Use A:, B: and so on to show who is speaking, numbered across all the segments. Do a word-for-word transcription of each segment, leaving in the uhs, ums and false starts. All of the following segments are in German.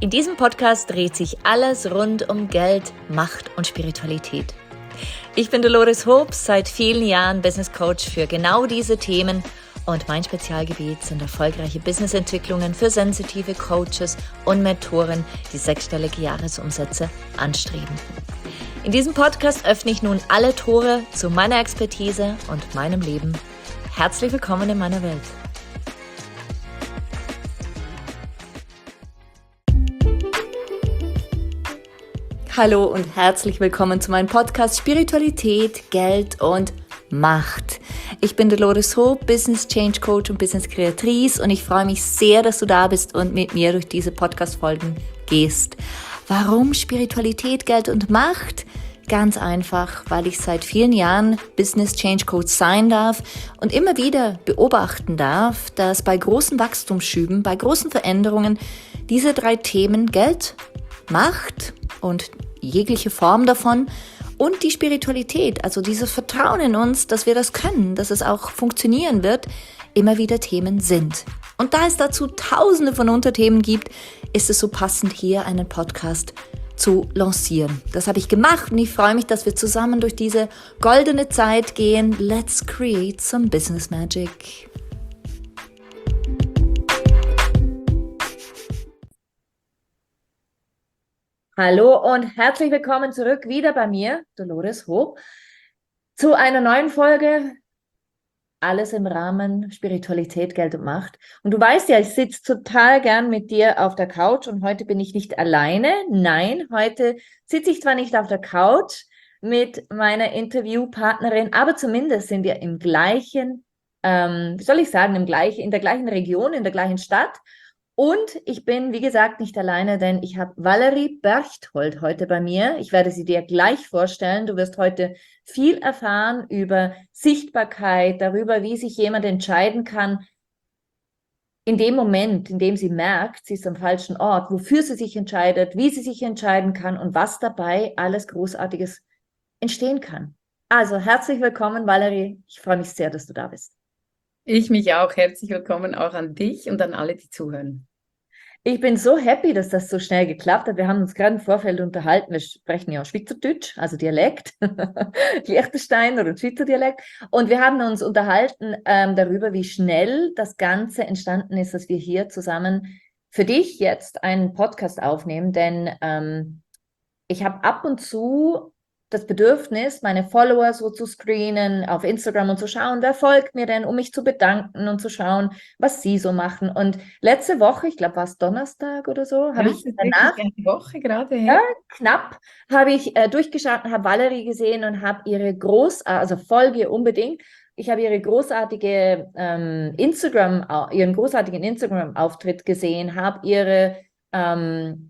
A: In diesem Podcast dreht sich alles rund um Geld, Macht und Spiritualität. Ich bin Dolores Hobbs, seit vielen Jahren Business Coach für genau diese Themen und mein Spezialgebiet sind erfolgreiche Businessentwicklungen für sensitive Coaches und Mentoren, die sechsstellige Jahresumsätze anstreben. In diesem Podcast öffne ich nun alle Tore zu meiner Expertise und meinem Leben. Herzlich willkommen in meiner Welt. Hallo und herzlich willkommen zu meinem Podcast Spiritualität, Geld und Macht. Ich bin Dolores Hobbs, Business Change Coach und Business Kreatrice und ich freue mich sehr, dass du da bist und mit mir durch diese Podcast-Folgen gehst. Warum Spiritualität, Geld und Macht? Ganz einfach, weil ich seit vielen Jahren Business Change Coach sein darf und immer wieder beobachten darf, dass bei großen Wachstumsschüben, bei großen Veränderungen diese drei Themen Geld, Macht und jegliche Form davon und die Spiritualität, also dieses Vertrauen in uns, dass wir das können, dass es auch funktionieren wird, immer wieder Themen sind. Und da es dazu tausende von Unterthemen gibt, ist es so passend, hier einen Podcast zu lancieren. Das habe ich gemacht und ich freue mich, dass wir zusammen durch diese goldene Zeit gehen. Let's create some business magic. Hallo und herzlich willkommen zurück wieder bei mir, Dolores Hobbs, zu einer neuen Folge. Alles im Rahmen Spiritualität, Geld und Macht. Und du weißt ja, ich sitze total gern mit dir auf der Couch und heute bin ich nicht alleine. Nein, heute sitze ich zwar nicht auf der Couch mit meiner Interviewpartnerin, aber zumindest sind wir im gleichen, ähm, wie soll ich sagen, im gleichen, in der gleichen Region, in der gleichen Stadt. Und ich bin, wie gesagt, nicht alleine, denn ich habe Valerie Berchthold heute bei mir. Ich werde sie dir gleich vorstellen. Du wirst heute viel erfahren über Sichtbarkeit, darüber, wie sich jemand entscheiden kann, in dem Moment, in dem sie merkt, sie ist am falschen Ort, wofür sie sich entscheidet, wie sie sich entscheiden kann und was dabei alles Großartiges entstehen kann. Also herzlich willkommen, Valerie. Ich freue mich sehr, dass du da bist.
B: Ich mich auch. Herzlich willkommen auch an dich und an alle, die zuhören.
A: Ich bin so happy, dass das so schnell geklappt hat. Wir haben uns gerade im Vorfeld unterhalten. Wir sprechen ja Schweizerdeutsch, also Dialekt, Liechtensteiner oder Schweizer Dialekt. Und wir haben uns unterhalten ähm, darüber, wie schnell das Ganze entstanden ist, dass wir hier zusammen für dich jetzt einen Podcast aufnehmen. Denn ähm, ich habe ab und zu das Bedürfnis, meine Follower so zu screenen, auf Instagram und zu schauen, wer folgt mir denn, um mich zu bedanken und zu schauen, was sie so machen. Und letzte Woche, ich glaube, war es Donnerstag oder so,
B: Ja,
A: habe ich
B: das ist
A: danach,
B: wirklich eine Woche gerade
A: ja,
B: her.
A: knapp, habe ich äh, durchgeschaut und habe Valerie gesehen und habe ihre groß, also folge ihr unbedingt. Ich habe ihre großartige ähm, Instagram, ihren großartigen Instagram-Auftritt gesehen, habe ihre ähm,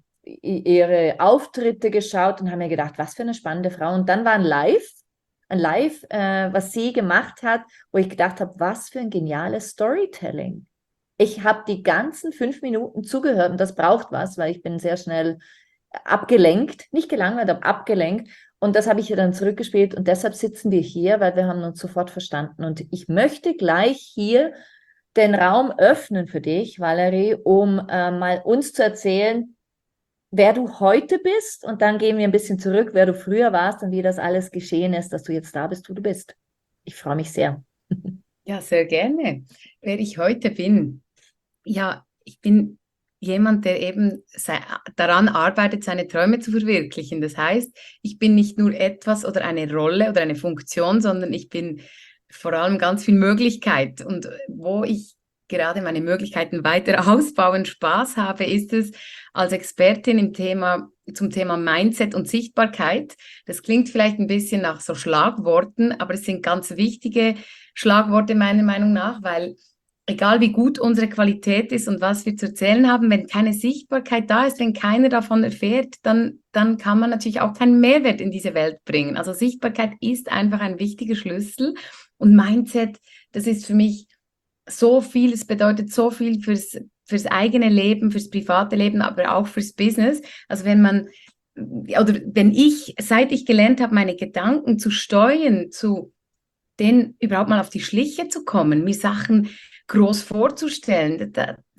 A: ihre Auftritte geschaut und habe mir gedacht, was für eine spannende Frau. Und dann war ein Live, ein Live, äh, was sie gemacht hat, wo ich gedacht habe, was für ein geniales Storytelling. Ich habe die ganzen fünf Minuten zugehört und das braucht was, weil ich bin sehr schnell abgelenkt, nicht gelangweilt, aber abgelenkt. Und das habe ich ihr dann zurückgespielt und deshalb sitzen wir hier, weil wir haben uns sofort verstanden. Und ich möchte gleich hier den Raum öffnen für dich, Valerie, um äh, mal uns zu erzählen, wer du heute bist und dann gehen wir ein bisschen zurück, wer du früher warst und wie das alles geschehen ist, dass du jetzt da bist, wo du bist. Ich freue mich sehr.
B: Ja, sehr gerne. Wer ich heute bin. Ja, ich bin jemand, der eben sei, daran arbeitet, seine Träume zu verwirklichen. Das heißt, ich bin nicht nur etwas oder eine Rolle oder eine Funktion, sondern ich bin vor allem ganz viel Möglichkeit. Und wo ich gerade meine Möglichkeiten weiter ausbauen, Spaß habe, ist es als Expertin im Thema, zum Thema Mindset und Sichtbarkeit. Das klingt vielleicht ein bisschen nach so Schlagworten, aber es sind ganz wichtige Schlagworte meiner Meinung nach, weil egal wie gut unsere Qualität ist und was wir zu erzählen haben, wenn keine Sichtbarkeit da ist, wenn keiner davon erfährt, dann, dann kann man natürlich auch keinen Mehrwert in diese Welt bringen. Also Sichtbarkeit ist einfach ein wichtiger Schlüssel und Mindset, das ist für mich so viel, es bedeutet so viel fürs, fürs eigene Leben, fürs private Leben, aber auch fürs Business. Also wenn man, oder wenn ich, seit ich gelernt habe, meine Gedanken zu steuern, zu denen überhaupt mal auf die Schliche zu kommen, mir Sachen groß vorzustellen, da,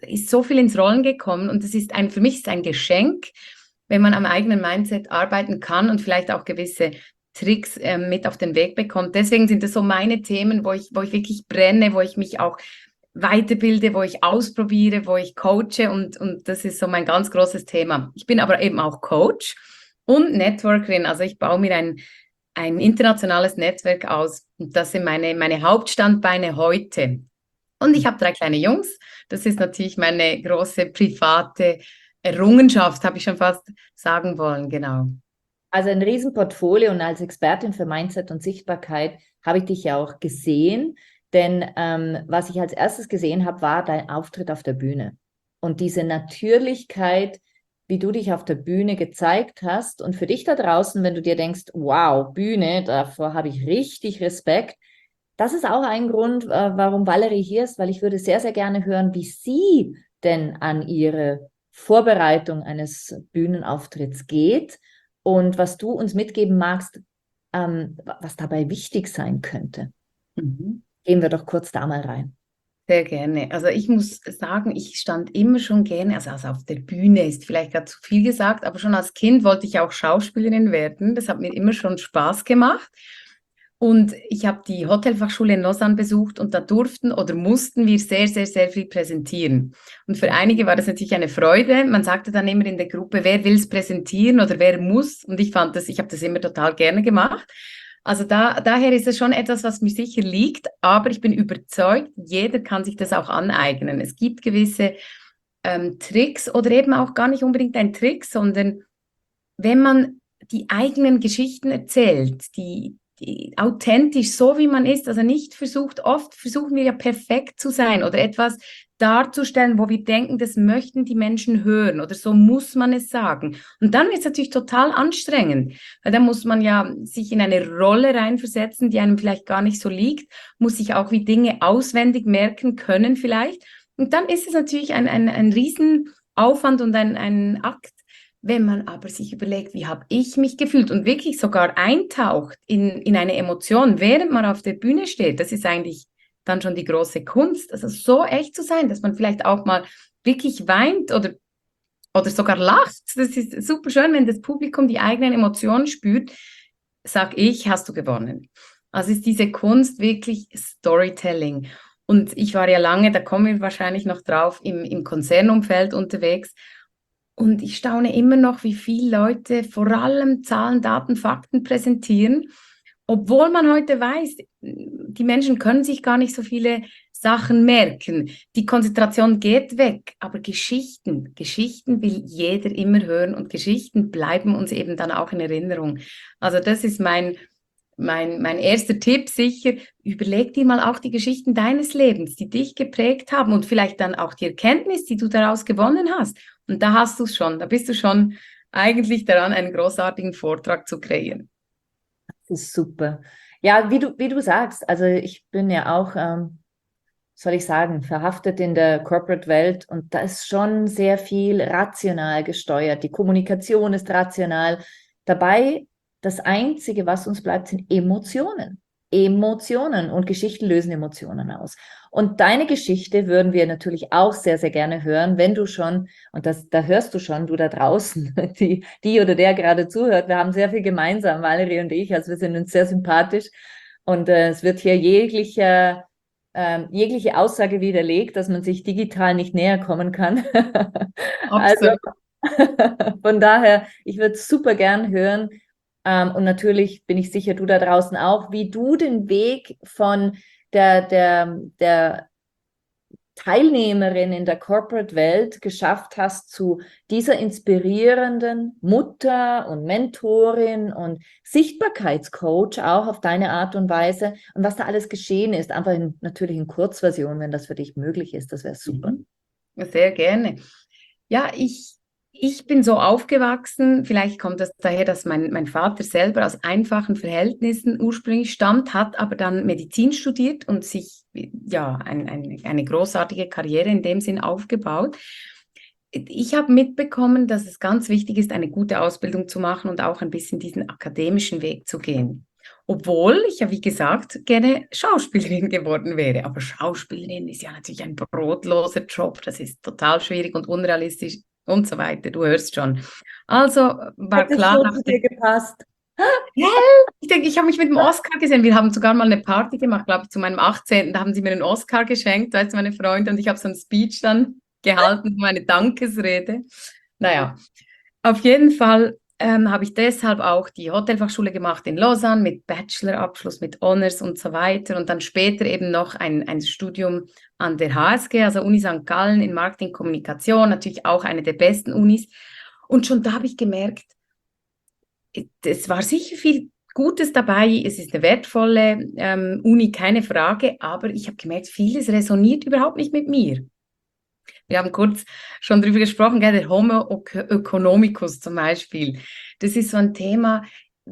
B: ist so viel ins Rollen gekommen und das ist ein, für mich ist ein Geschenk, wenn man am eigenen Mindset arbeiten kann und vielleicht auch gewisse Tricks äh, mit auf den Weg bekommt. Deswegen sind das so meine Themen, wo ich, wo ich wirklich brenne, wo ich mich auch weiterbilde, wo ich ausprobiere, wo ich coache und, und das ist so mein ganz großes Thema. Ich bin aber eben auch Coach und Networkerin, also ich baue mir ein, ein internationales Netzwerk aus und das sind meine, meine Hauptstandbeine heute. Und ich habe drei kleine Jungs, das ist natürlich meine große private Errungenschaft, habe ich schon fast sagen wollen, genau.
A: Also ein Riesenportfolio und als Expertin für Mindset und Sichtbarkeit habe ich dich ja auch gesehen, denn ähm, was ich als erstes gesehen habe, war dein Auftritt auf der Bühne und diese Natürlichkeit, wie du dich auf der Bühne gezeigt hast und für dich da draußen, wenn du dir denkst, wow, Bühne, davor habe ich richtig Respekt. Das ist auch ein Grund, äh, warum Valerie hier ist, weil ich würde sehr, sehr gerne hören, wie sie denn an ihre Vorbereitung eines Bühnenauftritts geht und was du uns mitgeben magst, ähm, was dabei wichtig sein könnte.
B: Mhm.
A: Gehen wir doch kurz da mal rein.
B: Sehr gerne. Also ich muss sagen, ich stand immer schon gerne, also, also auf der Bühne ist vielleicht gerade zu viel gesagt, aber schon als Kind wollte ich auch Schauspielerin werden. Das hat mir immer schon Spaß gemacht. Und ich habe die Hotelfachschule in Lausanne besucht und da durften oder mussten wir sehr, sehr, sehr viel präsentieren. Und für einige war das natürlich eine Freude. Man sagte dann immer in der Gruppe, wer will es präsentieren oder wer muss. Und ich fand das, ich habe das immer total gerne gemacht. Also da, daher ist es schon etwas, was mir sicher liegt, aber ich bin überzeugt, jeder kann sich das auch aneignen. Es gibt gewisse ähm, Tricks oder eben auch gar nicht unbedingt ein Trick, sondern wenn man die eigenen Geschichten erzählt, die, die authentisch, so wie man ist, also nicht versucht, oft versuchen wir ja perfekt zu sein oder etwas darzustellen, wo wir denken, das möchten die Menschen hören oder so muss man es sagen. Und dann wird es natürlich total anstrengend, weil dann muss man ja sich in eine Rolle reinversetzen, die einem vielleicht gar nicht so liegt, muss sich auch wie Dinge auswendig merken können vielleicht. Und dann ist es natürlich ein, ein, ein Riesenaufwand und ein, ein Akt. Wenn man aber sich überlegt, wie habe ich mich gefühlt und wirklich sogar eintaucht in, in eine Emotion, während man auf der Bühne steht, das ist eigentlich dann schon die große Kunst. Also so echt zu sein, dass man vielleicht auch mal wirklich weint oder, oder sogar lacht. Das ist super schön, wenn das Publikum die eigenen Emotionen spürt, sag ich, hast du gewonnen. Also ist diese Kunst wirklich Storytelling. Und ich war ja lange, da kommen wir wahrscheinlich noch drauf, im, im Konzernumfeld unterwegs. Und ich staune immer noch, wie viele Leute vor allem Zahlen, Daten, Fakten präsentieren, obwohl man heute weiß, die Menschen können sich gar nicht so viele Sachen merken. Die Konzentration geht weg, aber Geschichten, Geschichten will jeder immer hören und Geschichten bleiben uns eben dann auch in Erinnerung. Also das ist mein, mein, mein erster Tipp sicher. Überleg dir mal auch die Geschichten deines Lebens, die dich geprägt haben und vielleicht dann auch die Erkenntnis, die du daraus gewonnen hast. Und da hast du es schon, da bist du schon eigentlich daran, einen großartigen Vortrag zu kreieren.
A: Das ist super. Ja, wie du, wie du sagst, also ich bin ja auch, ähm, soll ich sagen, verhaftet in der Corporate-Welt und da ist schon sehr viel rational gesteuert. Die Kommunikation ist rational. Dabei, das Einzige, was uns bleibt, sind Emotionen. Emotionen und Geschichten lösen Emotionen aus. Und deine Geschichte würden wir natürlich auch sehr, sehr gerne hören, wenn du schon, und das, da hörst du schon, du da draußen, die, die oder der gerade zuhört, wir haben sehr viel gemeinsam, Valerie und ich, also wir sind uns sehr sympathisch und äh, es wird hier jeglicher, äh, jegliche Aussage widerlegt, dass man sich digital nicht näher kommen kann. Also von daher, ich würde super gern hören, Um, und natürlich bin ich sicher, du da draußen auch, wie du den Weg von der, der, der Teilnehmerin in der Corporate-Welt geschafft hast zu dieser inspirierenden Mutter und Mentorin und Sichtbarkeitscoach auch auf deine Art und Weise und was da alles geschehen ist. Einfach in, natürlich in Kurzversion, wenn das für dich möglich ist, das wäre super.
B: Sehr gerne. Ja, ich Ich bin so aufgewachsen, vielleicht kommt das daher, dass mein, mein Vater selber aus einfachen Verhältnissen ursprünglich stammt, hat aber dann Medizin studiert und sich ja ein, ein, eine großartige Karriere in dem Sinn aufgebaut. Ich habe mitbekommen, dass es ganz wichtig ist, eine gute Ausbildung zu machen und auch ein bisschen diesen akademischen Weg zu gehen. Obwohl ich ja, wie gesagt, gerne Schauspielerin geworden wäre. Aber Schauspielerin ist ja natürlich ein brotloser Job. Das ist total schwierig und unrealistisch und so weiter. Du hörst schon. Also war
A: Hätte
B: klar
A: so
B: nach
A: zu
B: der...
A: dir gepasst.
B: Ja, ich denke, ich habe mich mit dem Oscar gesehen. Wir haben sogar mal eine Party gemacht, glaube ich, zu meinem achtzehnten. Da haben sie mir einen Oscar geschenkt, weißt du, meine Freunde. Und ich habe so einen Speech dann gehalten, meine Dankesrede. Naja, auf jeden Fall ähm, habe ich deshalb auch die Hotelfachschule gemacht in Lausanne mit Bachelorabschluss, mit Honors und so weiter. Und dann später eben noch ein, ein Studium an der H S G, also Uni Sankt Gallen in Marketing-Kommunikation, natürlich auch eine der besten Unis. Und schon da habe ich gemerkt, es war sicher viel Gutes dabei. Es ist eine wertvolle ähm, Uni, keine Frage. Aber ich habe gemerkt, vieles resoniert überhaupt nicht mit mir. Wir haben kurz schon darüber gesprochen, gell, der Homo economicus zum Beispiel. Das ist so ein Thema,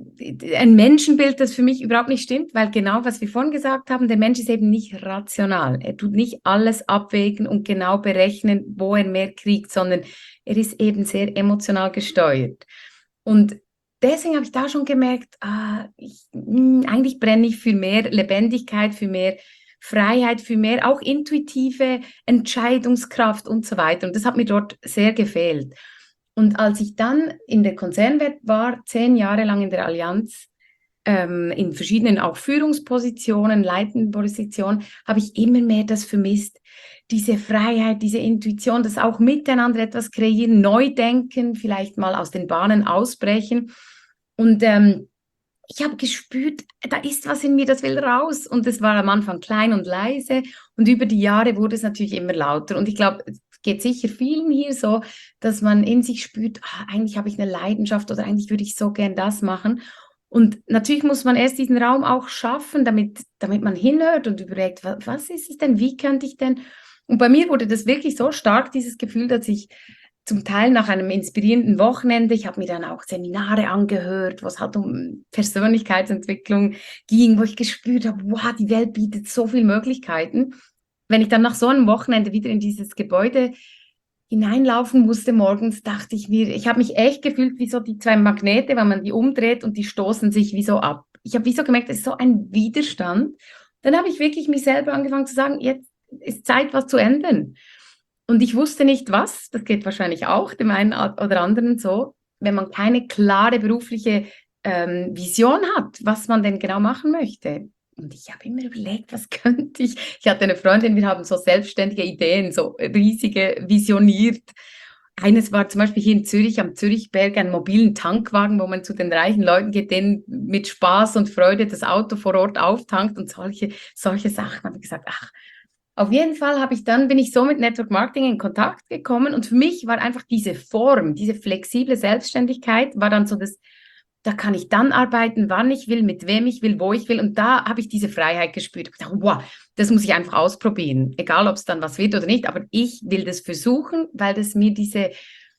B: ein Menschenbild, das für mich überhaupt nicht stimmt, weil genau, was wir vorhin gesagt haben, der Mensch ist eben nicht rational. Er tut nicht alles abwägen und genau berechnen, wo er mehr kriegt, sondern er ist eben sehr emotional gesteuert. Und deswegen habe ich da schon gemerkt, ah, ich, mh, eigentlich brenne ich für mehr Lebendigkeit, für mehr Freiheit, für mehr auch intuitive Entscheidungskraft und so weiter. Und das hat mir dort sehr gefehlt. Und als ich dann in der Konzernwelt war, zehn Jahre lang in der Allianz, ähm, in verschiedenen auch Führungspositionen, leitenden Positionen, habe ich immer mehr das vermisst. Diese Freiheit, diese Intuition, das auch miteinander etwas kreieren, neu denken, vielleicht mal aus den Bahnen ausbrechen. Und ähm, ich habe gespürt, da ist was in mir, das will raus. Und es war am Anfang klein und leise. Und über die Jahre wurde es natürlich immer lauter. Und ich glaube, es geht sicher vielen hier so, dass man in sich spürt, ah, eigentlich habe ich eine Leidenschaft oder eigentlich würde ich so gern das machen. Und natürlich muss man erst diesen Raum auch schaffen, damit, damit man hinhört und überlegt, was, was ist es denn, wie könnte ich denn? Und bei mir wurde das wirklich so stark, dieses Gefühl, dass ich zum Teil nach einem inspirierenden Wochenende, ich habe mir dann auch Seminare angehört, wo es halt um Persönlichkeitsentwicklung ging, wo ich gespürt habe, wow, die Welt bietet so viele Möglichkeiten. Wenn ich dann nach so einem Wochenende wieder in dieses Gebäude hineinlaufen musste morgens, dachte ich mir, ich habe mich echt gefühlt wie so die zwei Magnete, wenn man die umdreht und die stoßen sich wie so ab. Ich habe wie so gemerkt, es ist so ein Widerstand. Dann habe ich wirklich mich selber angefangen zu sagen, jetzt ist Zeit, was zu ändern. Und ich wusste nicht was, das geht wahrscheinlich auch dem einen oder anderen so, wenn man keine klare berufliche ähm, Vision hat, was man denn genau machen möchte. Und ich habe immer überlegt, was könnte ich? Ich hatte eine Freundin, wir haben so selbstständige Ideen, so riesige visioniert. Eines war zum Beispiel hier in Zürich, am Zürichberg, einen mobilen Tankwagen, wo man zu den reichen Leuten geht, denen mit Spaß und Freude das Auto vor Ort auftankt und solche, solche Sachen. Da habe ich gesagt, ach, auf jeden Fall habe ich dann, bin ich so mit Network Marketing in Kontakt gekommen und für mich war einfach diese Form, diese flexible Selbstständigkeit, war dann so das, da kann ich dann arbeiten, wann ich will, mit wem ich will, wo ich will und da habe ich diese Freiheit gespürt. Ich dachte, wow, das muss ich einfach ausprobieren, egal ob es dann was wird oder nicht, aber ich will das versuchen, weil das mir diese,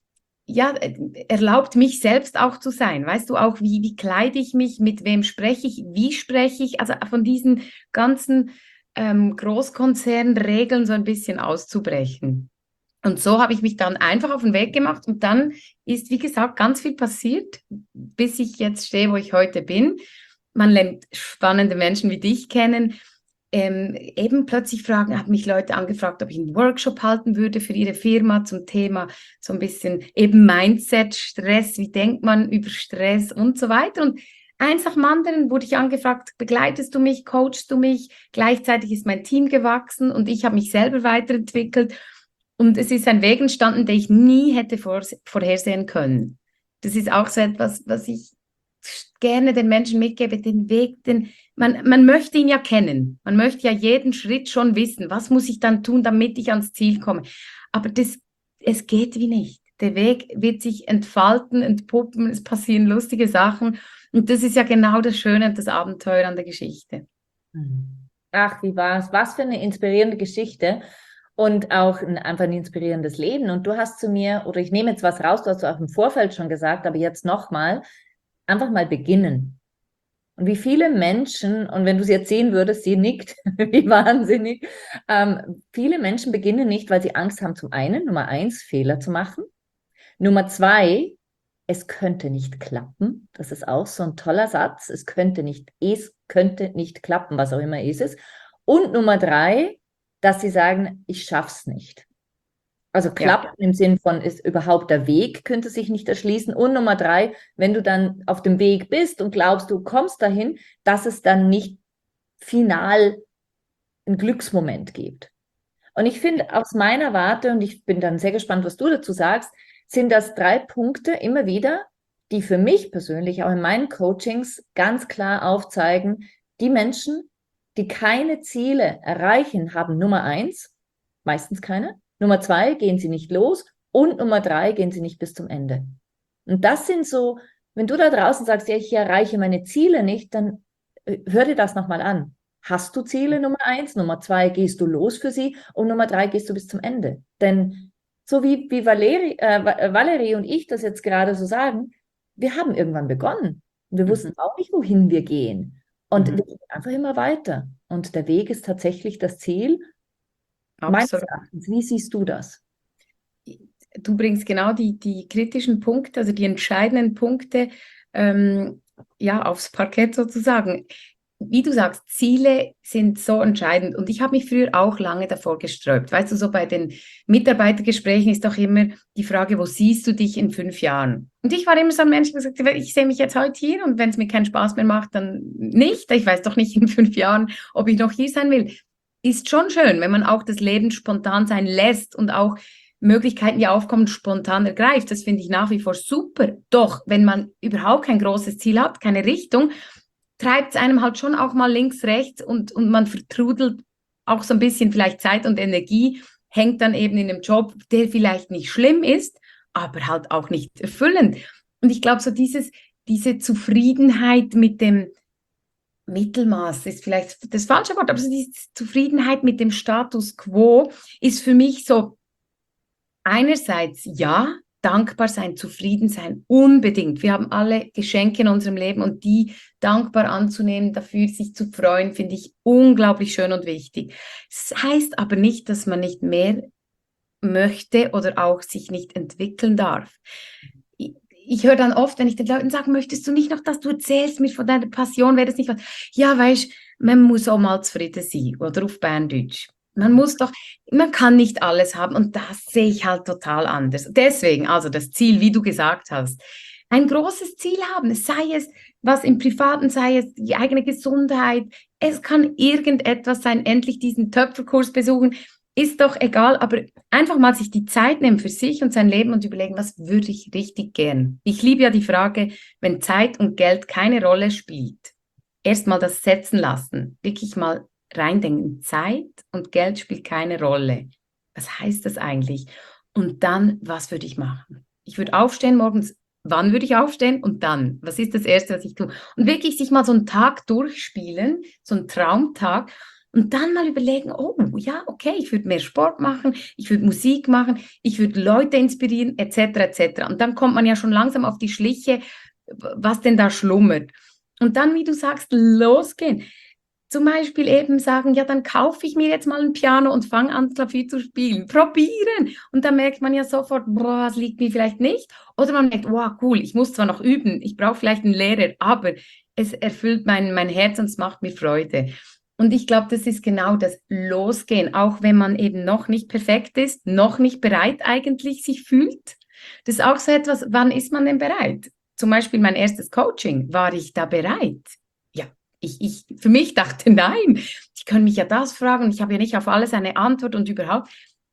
B: ja, erlaubt mich selbst auch zu sein. Weißt du auch, wie, wie kleide ich mich, mit wem spreche ich, wie spreche ich, also von diesen ganzen ähm, Großkonzernregeln so ein bisschen auszubrechen. Und so habe ich mich dann einfach auf den Weg gemacht und dann ist, wie gesagt, ganz viel passiert, bis ich jetzt stehe, wo ich heute bin. Man lernt spannende Menschen wie dich kennen. Ähm, eben plötzlich fragen, haben mich Leute angefragt, ob ich einen Workshop halten würde für ihre Firma zum Thema so ein bisschen eben Mindset, Stress, wie denkt man über Stress und so weiter. Und eins nach dem anderen wurde ich angefragt, begleitest du mich, coachst du mich? Gleichzeitig ist mein Team gewachsen und ich habe mich selber weiterentwickelt. Und es ist ein Weg entstanden, den ich nie hätte vor, vorhersehen können. Das ist auch so etwas, was ich gerne den Menschen mitgebe, den Weg, den, man, man möchte ihn ja kennen. Man möchte ja jeden Schritt schon wissen. Was muss ich dann tun, damit ich ans Ziel komme? Aber das, es geht wie nicht. Der Weg wird sich entfalten, entpuppen, es passieren lustige Sachen. Und das ist ja genau das Schöne und das Abenteuer an der Geschichte.
A: Ach, wie war's? Was für eine inspirierende Geschichte und auch ein, einfach ein inspirierendes Leben. Und du hast zu mir, oder ich nehme jetzt was raus, du hast du auch im Vorfeld schon gesagt, aber jetzt nochmal, einfach mal beginnen. Und wie viele Menschen, und wenn du es jetzt sehen würdest, sie nickt, wie wahnsinnig, ähm, viele Menschen beginnen nicht, weil sie Angst haben, zum einen, Nummer eins, Fehler zu machen. Nummer zwei, es könnte nicht klappen. Das ist auch so ein toller Satz. Es könnte nicht, es könnte nicht klappen, was auch immer es ist. Und Nummer drei, dass sie sagen, ich schaff's nicht. Also klappen ja. Im Sinn von, ist überhaupt der Weg, könnte sich nicht erschließen. Und Nummer drei, wenn du dann auf dem Weg bist und glaubst, du kommst dahin, dass es dann nicht final einen Glücksmoment gibt. Und ich finde, aus meiner Warte, und ich bin dann sehr gespannt, was du dazu sagst, sind das drei Punkte immer wieder, die für mich persönlich auch in meinen Coachings ganz klar aufzeigen, die Menschen, die keine Ziele erreichen, haben Nummer eins, meistens keine, Nummer zwei, gehen sie nicht los und Nummer drei, gehen sie nicht bis zum Ende. Und das sind so, wenn du da draußen sagst, ja, ich erreiche meine Ziele nicht, dann hör dir das nochmal an. Hast du Ziele, Nummer eins, Nummer zwei, gehst du los für sie und Nummer drei, gehst du bis zum Ende. Denn so wie, wie Valerie, äh, Valerie und ich das jetzt gerade so sagen, wir haben irgendwann begonnen. Wir mhm. wussten auch nicht, wohin wir gehen. Und mhm. wir gehen einfach immer weiter. Und der Weg ist tatsächlich das Ziel. Meines Erachtens, wie siehst du das?
B: Du bringst genau die, die kritischen Punkte, also die entscheidenden Punkte ähm, ja, aufs Parkett sozusagen. Wie du sagst, Ziele sind so entscheidend und ich habe mich früher auch lange davor gesträubt. Weißt du, so bei den Mitarbeitergesprächen ist doch immer die Frage, wo siehst du dich in fünf Jahren? Und ich war immer so ein Mensch, der gesagt hat, ich sehe mich jetzt heute hier und wenn es mir keinen Spaß mehr macht, dann nicht. Ich weiß doch nicht in fünf Jahren, ob ich noch hier sein will. Ist schon schön, wenn man auch das Leben spontan sein lässt und auch Möglichkeiten, die aufkommen, spontan ergreift. Das finde ich nach wie vor super. Doch, wenn man überhaupt kein großes Ziel hat, keine Richtung, treibt es einem halt schon auch mal links, rechts und, und man vertrudelt auch so ein bisschen vielleicht Zeit und Energie, hängt dann eben in einem Job, der vielleicht nicht schlimm ist, aber halt auch nicht erfüllend. Und ich glaube, so dieses, diese Zufriedenheit mit dem Mittelmaß ist vielleicht das falsche Wort, aber so diese Zufriedenheit mit dem Status quo ist für mich so einerseits ja, dankbar sein, zufrieden sein, unbedingt. Wir haben alle Geschenke in unserem Leben und die dankbar anzunehmen, dafür sich zu freuen, finde ich unglaublich schön und wichtig. Das heißt aber nicht, dass man nicht mehr möchte oder auch sich nicht entwickeln darf. Ich, ich höre dann oft, wenn ich den Leuten sage, möchtest du nicht noch, dass du erzählst mir von deiner Passion, wäre das nicht was? Ja, weißt, man muss auch mal zufrieden sein, oder auf Berndeutsch. Man muss doch, man kann nicht alles haben und das sehe ich halt total anders. Deswegen, also das Ziel, wie du gesagt hast, ein großes Ziel haben, sei es was im Privaten, sei es die eigene Gesundheit, es kann irgendetwas sein, endlich diesen Töpferkurs besuchen, ist doch egal, aber einfach mal sich die Zeit nehmen für sich und sein Leben und überlegen, was würde ich richtig gern. Ich liebe ja die Frage, wenn Zeit und Geld keine Rolle spielt, erstmal das setzen lassen, wirklich mal reindenken, Zeit und Geld spielt keine Rolle. Was heißt das eigentlich? Und dann, was würde ich machen? Ich würde aufstehen morgens, wann würde ich aufstehen? Und dann, was ist das Erste, was ich tue? Und wirklich sich mal so einen Tag durchspielen, so einen Traumtag und dann mal überlegen, oh ja, okay, ich würde mehr Sport machen, ich würde Musik machen, ich würde Leute inspirieren, et cetera et cetera. Und dann kommt man ja schon langsam auf die Schliche, was denn da schlummert. Und dann, wie du sagst, losgehen. Zum Beispiel eben sagen, ja, dann kaufe ich mir jetzt mal ein Piano und fange an, Klavier zu spielen. Probieren. Und dann merkt man ja sofort, boah, das liegt mir vielleicht nicht. Oder man merkt, wow, cool, ich muss zwar noch üben, ich brauche vielleicht einen Lehrer, aber es erfüllt mein, mein Herz und es macht mir Freude. Und ich glaube, das ist genau das Losgehen, auch wenn man eben noch nicht perfekt ist, noch nicht bereit eigentlich sich fühlt. Das ist auch so etwas, wann ist man denn bereit? Zum Beispiel mein erstes Coaching, war ich da bereit? Ja. Ich, ich für mich dachte, nein, ich kann mich ja das fragen und ich habe ja nicht auf alles eine Antwort und überhaupt.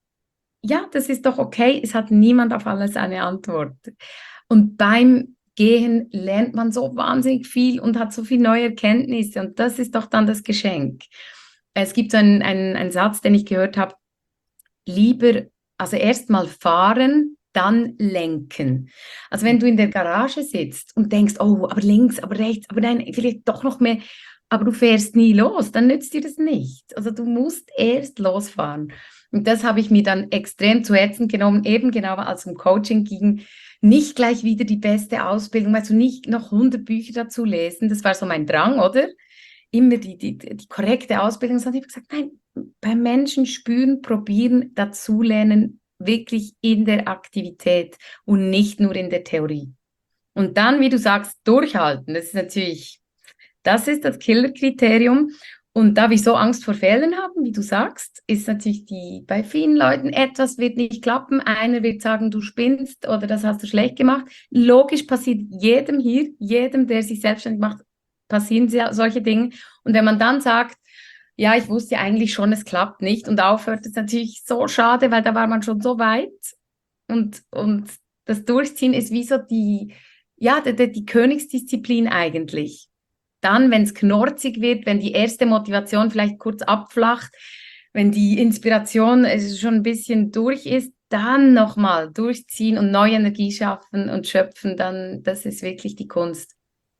B: Ja, das ist doch okay, es hat niemand auf alles eine Antwort. Und beim Gehen lernt man so wahnsinnig viel und hat so viele neue Erkenntnisse und das ist doch dann das Geschenk. Es gibt so einen, einen, einen Satz, den ich gehört habe, lieber, also erst mal fahren, dann lenken. Also wenn du in der Garage sitzt und denkst, oh, aber links, aber rechts, aber nein, vielleicht doch noch mehr, aber du fährst nie los, dann nützt dir das nicht. Also du musst erst losfahren. Und das habe ich mir dann extrem zu Herzen genommen, eben genau als es um Coaching ging, nicht gleich wieder die beste Ausbildung, also nicht noch hundert Bücher dazu lesen, das war so mein Drang, oder? Immer die, die, die korrekte Ausbildung, sondern ich habe gesagt, nein, beim Menschen spüren, probieren, dazulernen, wirklich in der Aktivität und nicht nur in der Theorie. Und dann, wie du sagst, durchhalten. Das ist natürlich, das ist das Killerkriterium. Und da wir so Angst vor Fehlern haben, wie du sagst, ist natürlich die, bei vielen Leuten etwas wird nicht klappen. Einer wird sagen, du spinnst oder das hast du schlecht gemacht. Logisch passiert jedem hier, jedem, der sich selbstständig macht, passieren solche Dinge. Und wenn man dann sagt, ja, ich wusste eigentlich schon, es klappt nicht und aufhört, ist natürlich so schade, weil da war man schon so weit. Und, und das Durchziehen ist wie so die, ja, die, die, die Königsdisziplin eigentlich. Dann, wenn es knorzig wird, wenn die erste Motivation vielleicht kurz abflacht, wenn die Inspiration schon ein bisschen durch ist, dann nochmal durchziehen und neue Energie schaffen und schöpfen, dann, das ist wirklich die Kunst.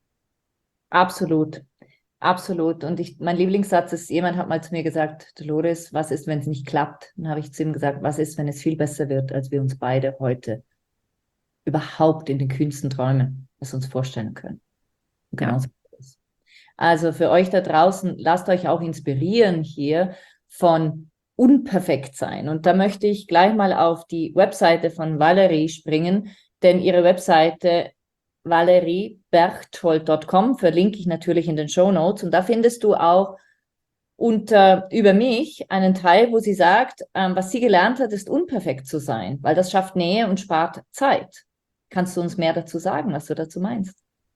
A: Absolut, absolut. Und ich, mein Lieblingssatz ist, jemand hat mal zu mir gesagt, Dolores, was ist, wenn es nicht klappt? Dann habe ich zu ihm gesagt, was ist, wenn es viel besser wird, als wir uns beide heute überhaupt in den kühnsten Träumen es uns vorstellen können. Und genau so. Also für euch da draußen, lasst euch auch inspirieren hier von Unperfektsein. Und da möchte ich gleich mal auf die Webseite von Valerie springen, denn ihre Webseite valerie berchtold punkt com verlinke ich natürlich in den Shownotes. Und da findest du auch unter über mich einen Teil, wo sie sagt, ähm, was sie gelernt hat, ist unperfekt zu sein, weil das schafft Nähe und spart Zeit. Kannst du uns mehr dazu sagen, was du dazu meinst?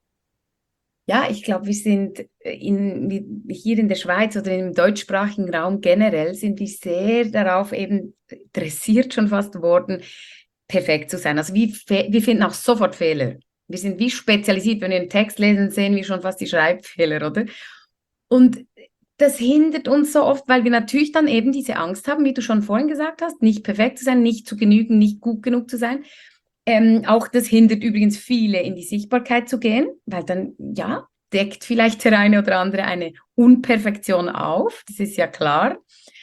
B: Ja, ich glaube, wir sind in, hier in der Schweiz oder im deutschsprachigen Raum generell sind wir sehr darauf eben dressiert schon fast worden, perfekt zu sein. Also wir, wir finden auch sofort Fehler. Wir sind wie spezialisiert, wenn wir einen Text lesen, sehen wir schon fast die Schreibfehler, oder? Und das hindert uns so oft, weil wir natürlich dann eben diese Angst haben, wie du schon vorhin gesagt hast, nicht perfekt zu sein, nicht zu genügen, nicht gut genug zu sein. Ähm, auch das hindert übrigens viele, in die Sichtbarkeit zu gehen, weil dann, ja, deckt vielleicht der eine oder andere eine Unperfektion auf, das ist ja klar.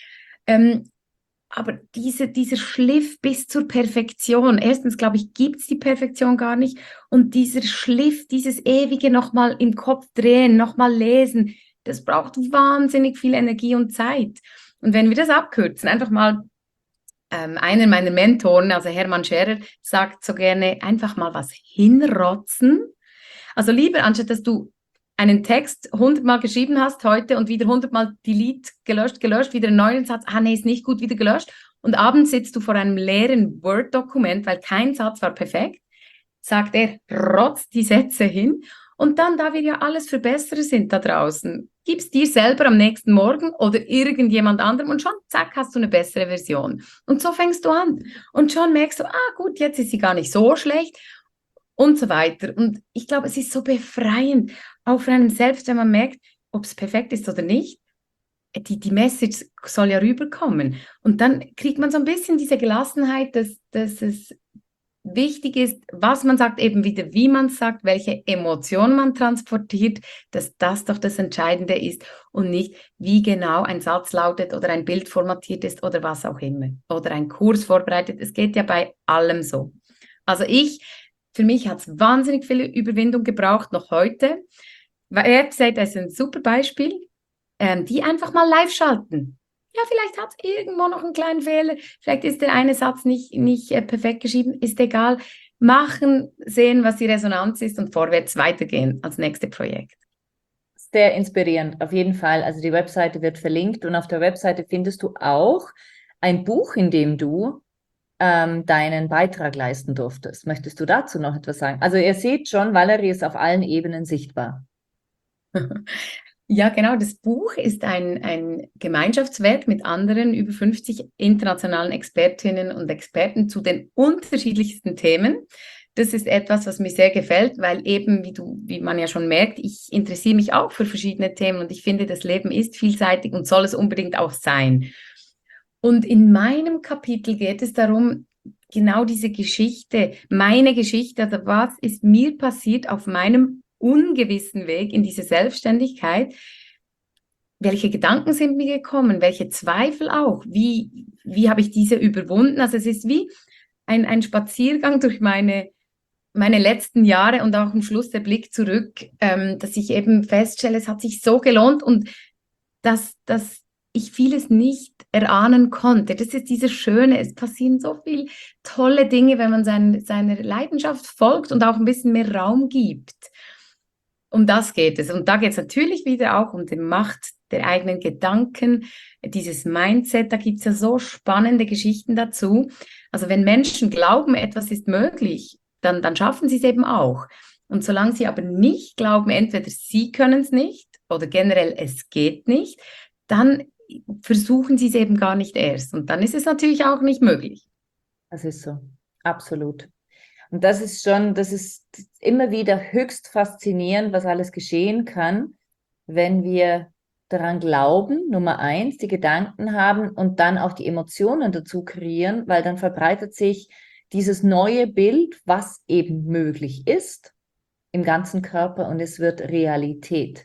B: Ähm, aber diese, dieser Schliff bis zur Perfektion, erstens, glaube ich, gibt es die Perfektion gar nicht und dieser Schliff, dieses ewige nochmal im Kopf drehen, nochmal lesen, das braucht wahnsinnig viel Energie und Zeit. Und wenn wir das abkürzen, einfach mal Ähm, einer meiner Mentoren, also Hermann Scherer, sagt so gerne, einfach mal was hinrotzen. Also lieber, anstatt dass du einen Text hundertmal geschrieben hast heute und wieder hundertmal delete, gelöscht, gelöscht, wieder einen neuen Satz, ah nee, ist nicht gut, wieder gelöscht. Und abends sitzt du vor einem leeren Word-Dokument, weil kein Satz war perfekt, sagt er, rotz die Sätze hin. Und dann, da wir ja alles für Bessere sind da draußen, gib's dir selber am nächsten Morgen oder irgendjemand anderem und schon, zack, hast du eine bessere Version. Und so fängst du an. Und schon merkst du, ah gut, jetzt ist sie gar nicht so schlecht und so weiter. Und ich glaube, es ist so befreiend, auch für einen selbst, wenn man merkt, ob es perfekt ist oder nicht. Die, die Message soll ja rüberkommen. Und dann kriegt man so ein bisschen diese Gelassenheit, dass, dass es wichtig ist, was man sagt, eben wieder, wie man es sagt, welche Emotion man transportiert, dass das doch das Entscheidende ist und nicht, wie genau ein Satz lautet oder ein Bild formatiert ist oder was auch immer. Oder ein Kurs vorbereitet. Es geht ja bei allem so. Also ich, für mich hat es wahnsinnig viel Überwindung gebraucht, noch heute. Website ist ein super Beispiel, ähm, die einfach mal live schalten. Ja, vielleicht hat es irgendwo noch einen kleinen Fehler, vielleicht ist der eine Satz nicht, nicht äh, perfekt geschrieben, ist egal. Machen, sehen, was die Resonanz ist und vorwärts weitergehen als nächste Projekt.
A: Sehr inspirierend, auf jeden Fall. Also die Webseite wird verlinkt und auf der Webseite findest du auch ein Buch, in dem du ähm, deinen Beitrag leisten durftest. Möchtest du dazu noch etwas sagen? Also ihr seht schon, Valerie ist auf allen Ebenen sichtbar.
B: Ja, genau. Das Buch ist ein, ein Gemeinschaftswerk mit anderen über fünfzig internationalen Expertinnen und Experten zu den unterschiedlichsten Themen. Das ist etwas, was mir sehr gefällt, weil eben, wie du, wie man ja schon merkt, ich interessiere mich auch für verschiedene Themen und ich finde, das Leben ist vielseitig und soll es unbedingt auch sein. Und in meinem Kapitel geht es darum, genau diese Geschichte, meine Geschichte, also was ist mir passiert auf meinem ungewissen Weg in diese Selbstständigkeit, welche Gedanken sind mir gekommen, welche Zweifel auch, wie, wie habe ich diese überwunden? Also es ist wie ein, ein Spaziergang durch meine, meine letzten Jahre und auch am Schluss der Blick zurück, ähm, dass ich eben feststelle, es hat sich so gelohnt und dass, dass ich vieles nicht erahnen konnte. Das ist dieses Schöne, es passieren so viele tolle Dinge, wenn man sein, seiner Leidenschaft folgt und auch ein bisschen mehr Raum gibt. Um das geht es. Und da geht es natürlich wieder auch um die Macht der eigenen Gedanken, dieses Mindset, da gibt es ja so spannende Geschichten dazu. Also wenn Menschen glauben, etwas ist möglich, dann, dann schaffen sie es eben auch. Und solange sie aber nicht glauben, entweder sie können es nicht oder generell es geht nicht, dann versuchen sie es eben gar nicht erst. Und dann ist es natürlich auch nicht möglich.
A: Das ist so, absolut. Und das ist schon, das ist immer wieder höchst faszinierend, was alles geschehen kann, wenn wir daran glauben, Nummer eins, die Gedanken haben und dann auch die Emotionen dazu kreieren, weil dann verbreitet sich dieses neue Bild, was eben möglich ist, im ganzen Körper und es wird Realität.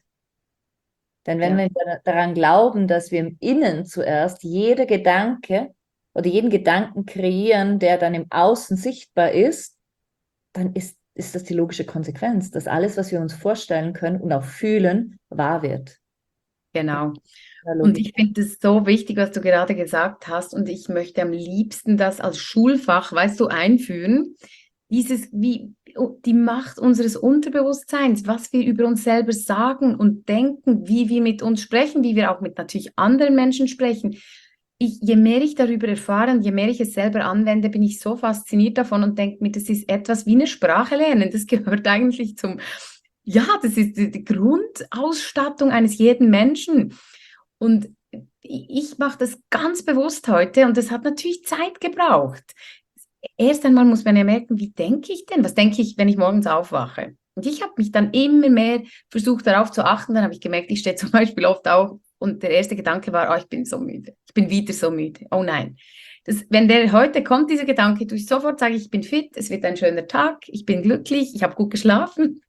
A: Denn wenn ja. wir daran glauben, dass wir im Innen zuerst jeder Gedanke oder jeden Gedanken kreieren, der dann im Außen sichtbar ist, dann ist, ist das die logische Konsequenz, dass alles, was wir uns vorstellen können und auch fühlen, wahr wird.
B: Genau. Und ich finde es so wichtig, was du gerade gesagt hast. Und ich möchte am liebsten das als Schulfach, weißt du, einführen. Dieses, wie die Macht unseres Unterbewusstseins, was wir über uns selber sagen und denken, wie wir mit uns sprechen, wie wir auch mit natürlich anderen Menschen sprechen. Ich, je mehr ich darüber erfahre und je mehr ich es selber anwende, bin ich so fasziniert davon und denke mir, das ist etwas wie eine Sprache lernen. Das gehört eigentlich zum, ja, das ist die, die Grundausstattung eines jeden Menschen. Und ich mache das ganz bewusst heute und das hat natürlich Zeit gebraucht. Erst einmal muss man ja merken, wie denke ich denn? Was denke ich, wenn ich morgens aufwache? Und ich habe mich dann immer mehr versucht, darauf zu achten. Dann habe ich gemerkt, ich stehe zum Beispiel oft auf und der erste Gedanke war, oh, ich bin so müde. Ich bin wieder so müde. Oh nein. Das, wenn der heute kommt, dieser Gedanke, tue ich sofort, sage ich, ich bin fit, es wird ein schöner Tag, ich bin glücklich, ich habe gut geschlafen.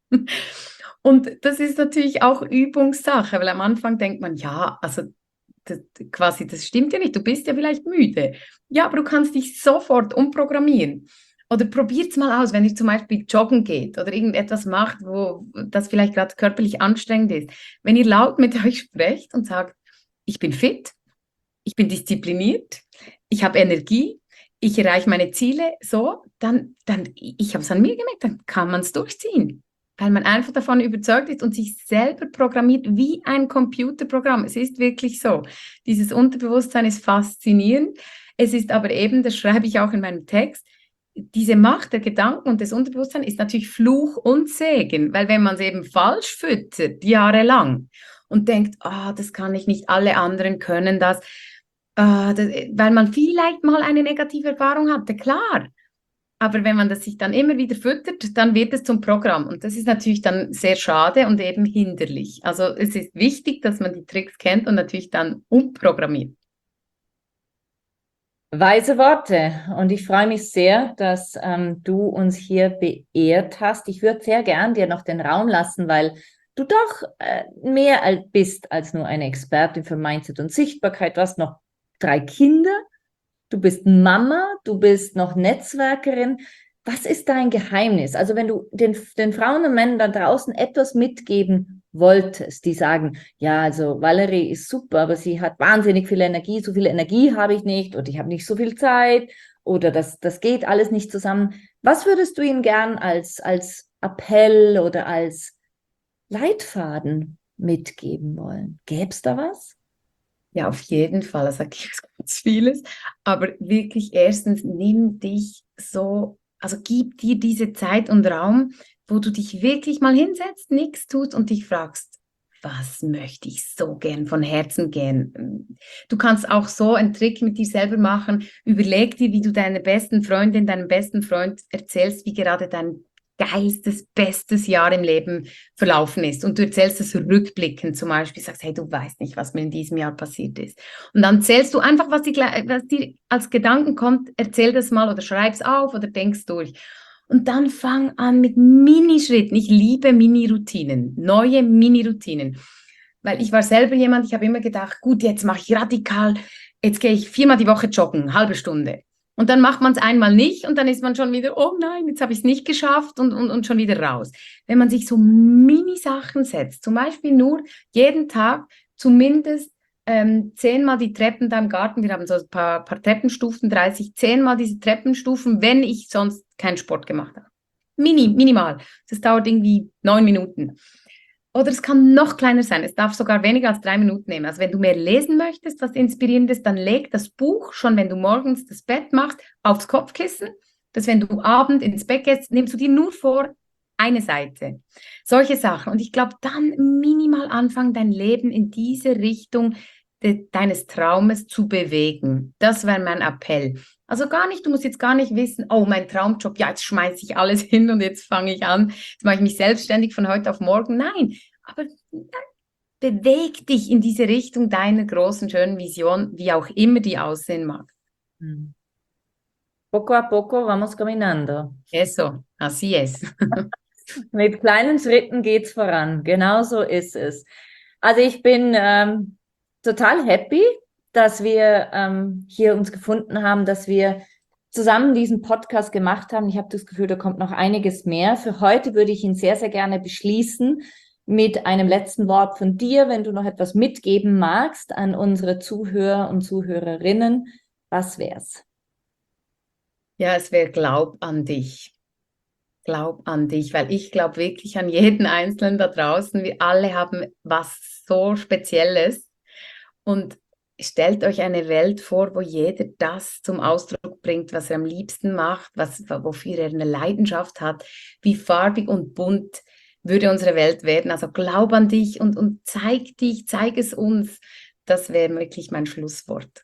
B: Und das ist natürlich auch Übungssache, weil am Anfang denkt man, ja, also das, quasi, das stimmt ja nicht, du bist ja vielleicht müde. Ja, aber du kannst dich sofort umprogrammieren. Oder probiert es mal aus, wenn ihr zum Beispiel joggen geht oder irgendetwas macht, wo das vielleicht gerade körperlich anstrengend ist. Wenn ihr laut mit euch sprecht und sagt, ich bin fit, ich bin diszipliniert, ich habe Energie, ich erreiche meine Ziele, so, dann, dann ich habe es an mir gemerkt, dann kann man es durchziehen. Weil man einfach davon überzeugt ist und sich selber programmiert wie ein Computerprogramm. Es ist wirklich so. Dieses Unterbewusstsein ist faszinierend. Es ist aber eben, das schreibe ich auch in meinem Text, diese Macht der Gedanken und des Unterbewusstseins ist natürlich Fluch und Segen, weil wenn man es eben falsch füttert, jahrelang, und denkt, ah, oh, das kann ich nicht, alle anderen können das, uh, das, weil man vielleicht mal eine negative Erfahrung hatte, klar. Aber wenn man das sich dann immer wieder füttert, dann wird es zum Programm. Und das ist natürlich dann sehr schade und eben hinderlich. Also es ist wichtig, dass man die Tricks kennt und natürlich dann umprogrammiert.
A: Weise Worte. Und ich freue mich sehr, dass ähm, du uns hier beehrt hast. Ich würde sehr gern dir noch den Raum lassen, weil du doch äh, mehr als bist als nur eine Expertin für Mindset und Sichtbarkeit. Du hast noch drei Kinder. Du bist Mama, du bist noch Netzwerkerin. Was ist dein Geheimnis? Also wenn du den, den Frauen und Männern da draußen etwas mitgeben wolltest, die sagen, ja, also Valerie ist super, aber sie hat wahnsinnig viel Energie, so viel Energie habe ich nicht oder ich habe nicht so viel Zeit oder das, das geht alles nicht zusammen. Was würdest du ihnen gern als, als Appell oder als Leitfaden mitgeben wollen? Gäbe es da was?
B: Ja, auf jeden Fall. Also, da gibt es ganz vieles. Aber wirklich erstens, nimm dich so, also gib dir diese Zeit und Raum, wo du dich wirklich mal hinsetzt, nichts tust und dich fragst, was möchte ich so gern von Herzen gern? Du kannst auch so einen Trick mit dir selber machen. Überleg dir, wie du deiner besten Freundin, deinem besten Freund erzählst, wie gerade dein geilstes, bestes Jahr im Leben verlaufen ist. Und du erzählst es rückblickend zum Beispiel, sagst, hey, du weißt nicht, was mir in diesem Jahr passiert ist. Und dann zählst du einfach, was, die, was dir als Gedanken kommt, erzähl das mal oder schreib's auf oder denk's durch. Und dann fang an mit Minischritten. Ich liebe Mini-Routinen, neue Mini-Routinen. Weil ich war selber jemand, ich habe immer gedacht, gut, jetzt mache ich radikal, jetzt gehe ich viermal die Woche joggen, halbe Stunde. Und dann macht man es einmal nicht und dann ist man schon wieder, oh nein, jetzt habe ich es nicht geschafft und, und, und schon wieder raus. Wenn man sich so Mini-Sachen setzt, zum Beispiel nur jeden Tag zumindest ähm, zehnmal die Treppen da im Garten, wir haben so ein paar, paar Treppenstufen, dreißig, zehnmal diese Treppenstufen, wenn ich sonst keinen Sport gemacht habe. Mini, minimal. Das dauert irgendwie neun Minuten. Oder es kann noch kleiner sein. Es darf sogar weniger als drei Minuten nehmen. Also wenn du mehr lesen möchtest, was inspirierend ist, dann leg das Buch schon, wenn du morgens das Bett machst, aufs Kopfkissen. Dass wenn du abends ins Bett gehst, nimmst du dir nur vor eine Seite. Solche Sachen. Und ich glaube, dann minimal anfangen, dein Leben in diese Richtung de deines Traumes zu bewegen. Das wäre mein Appell. Also gar nicht, du musst jetzt gar nicht wissen, oh, mein Traumjob, ja, jetzt schmeiße ich alles hin und jetzt fange ich an, jetzt mache ich mich selbstständig von heute auf morgen. Nein, aber beweg dich in diese Richtung deiner großen, schönen Vision, wie auch immer die aussehen mag.
A: Hm. Poco a poco vamos caminando.
B: Eso, así es.
A: Mit kleinen Schritten geht's voran. Genau so ist es. Also ich bin ähm, total happy, dass wir ähm, hier uns gefunden haben, dass wir zusammen diesen Podcast gemacht haben. Ich habe das Gefühl, da kommt noch einiges mehr. Für heute würde ich ihn sehr, sehr gerne beschließen mit einem letzten Wort von dir, wenn du noch etwas mitgeben magst an unsere Zuhörer und Zuhörerinnen. Was wär's?
B: Ja, es wäre Glaub an dich. Glaub an dich, weil ich glaube wirklich an jeden Einzelnen da draußen. Wir alle haben was so Spezielles. Und stellt euch eine Welt vor, wo jeder das zum Ausdruck bringt, was er am liebsten macht, was, wofür er eine Leidenschaft hat. Wie farbig und bunt würde unsere Welt werden. Also glaub an dich und, und zeig dich, zeig es uns. Das wäre wirklich mein Schlusswort.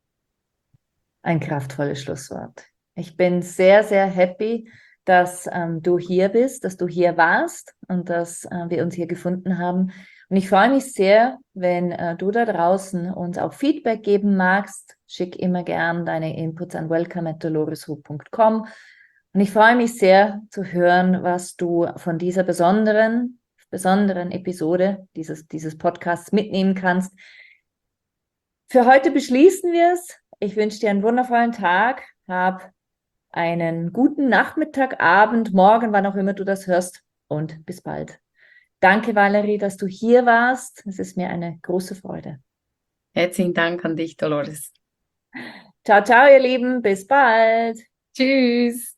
A: Ein kraftvolles Schlusswort. Ich bin sehr, sehr happy, dass ähm, du hier bist, dass du hier warst und dass äh, wir uns hier gefunden haben. Und ich freue mich sehr, wenn äh, du da draußen uns auch Feedback geben magst. Schick immer gern deine Inputs an welcome at dolores hu punkt com. Und ich freue mich sehr zu hören, was du von dieser besonderen, besonderen Episode dieses, dieses Podcasts mitnehmen kannst. Für heute beschließen wir es. Ich wünsche dir einen wundervollen Tag. Hab einen guten Nachmittag, Abend, Morgen, wann auch immer du das hörst. Und bis bald. Danke, Valerie, dass du hier warst. Es ist mir eine große Freude.
B: Herzlichen Dank an dich, Dolores.
A: Ciao, ciao, ihr Lieben. Bis bald.
B: Tschüss.